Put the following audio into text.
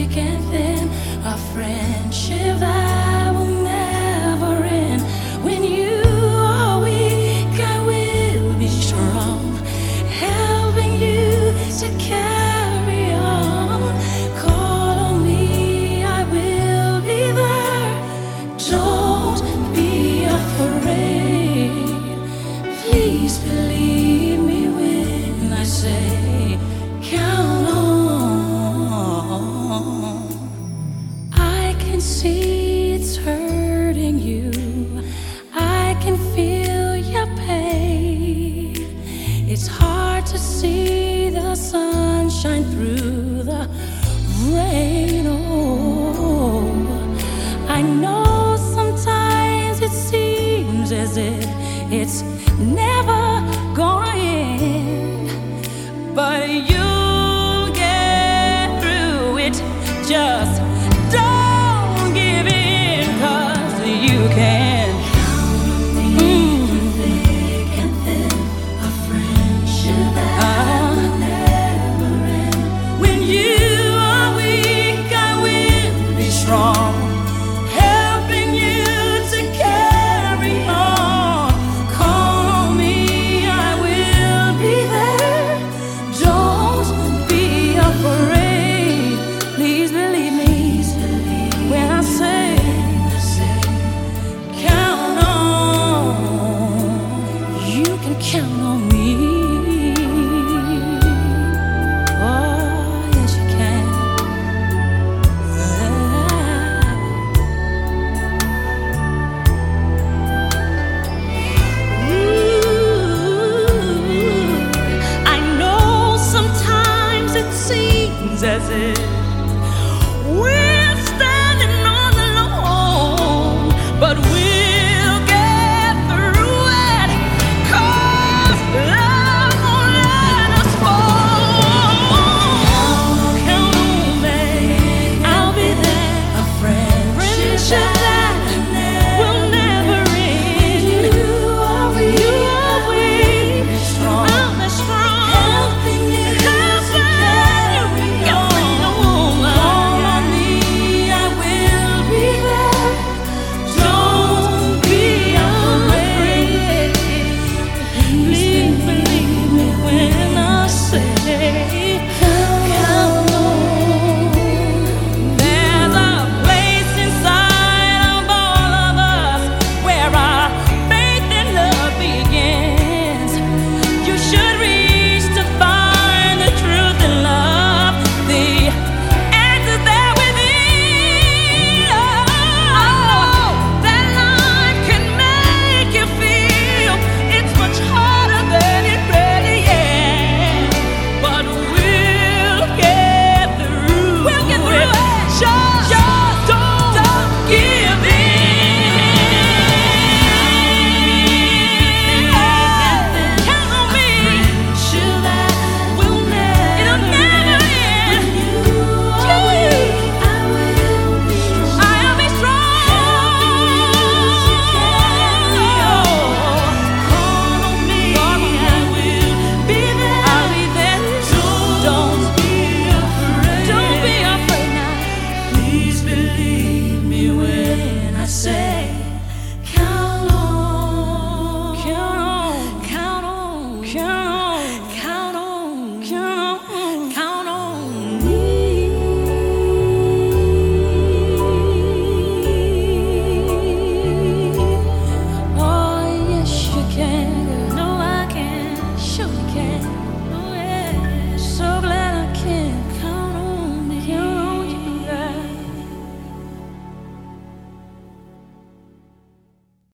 thick and thin, a friendship that will never end. When you are weak, I will be strong, helping you to carry on. Call on me, I will be there. Don't be afraid. Please believe me when I say, count on. I can see it's hurting you. I can feel your pain. It's hard to see the sunshine through the rain. Oh, I know sometimes it seems as if it's never gonna end, but you'll get through it. Just don't give in, 'cause you can. Thick and thin, a friendship that will never end. When you are weak, I will be strong, helping you to carry on. Call on me, I will be there. Don't be afraid. Please believe me when I say, count on. You can count on me. Oh, yes, you can. Ooh, I know sometimes it seems as if